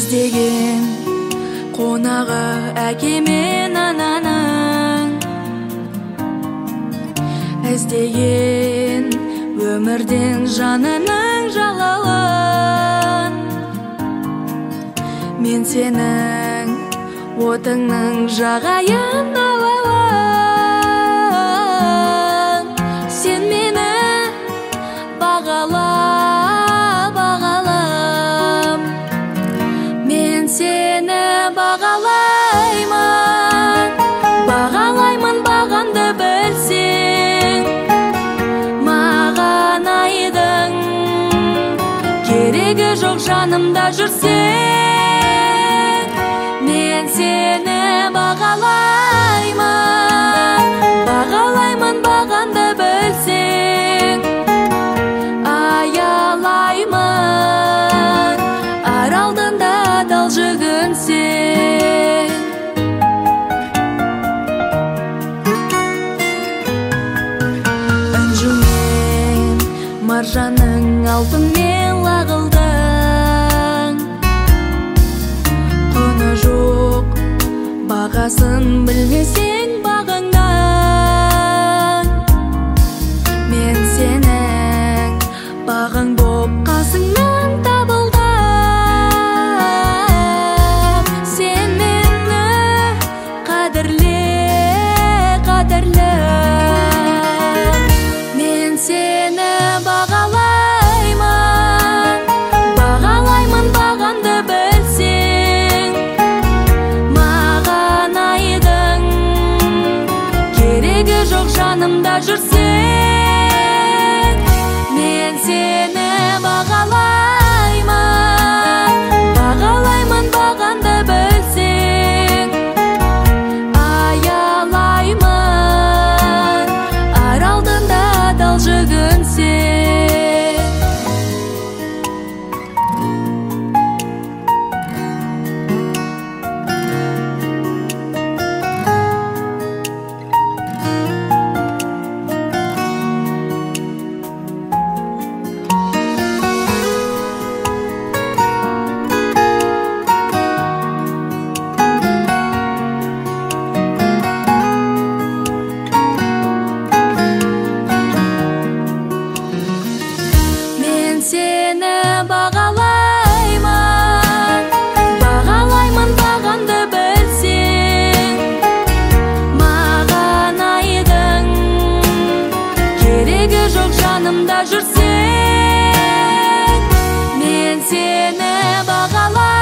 іздеген қонағы әке мен ананың, іздеген өмірден жанының жалауын. Мен сенің отыңның жағайын алауын. Сен мені бағала, бағалам. Мен сені бағалаймын, бағалаймын, бағамды білсең. Маған айдың керегі жоқ, жанымда жүрсең. Мен сені бағалаймын, бағалаймын, бағамды білсең. Аялаймын ар алдында адал жүгінсең. Інжумен маржанның алтынмен лағылдың, құны жоқ бағасын білмесең бағыңнан. Мен сенің бағың боп қасыңнан табылдым. Сен мені қадірле, қадірлім. Мен сені бағалаймын, бағалаймын, бағамды білсең. Маған айдың керегі жоқ, жанымда жүрсең. Мен сені бағалаймын, бағалаймын, бағамды білсең. Аялаймын ар алдында адал жүгінсең. Мен сені бағалаймын, бағалаймын, бағамды білсең. Маған айдың керегі жоқ, жанымда жүрсең. Мен сені бағалаймын.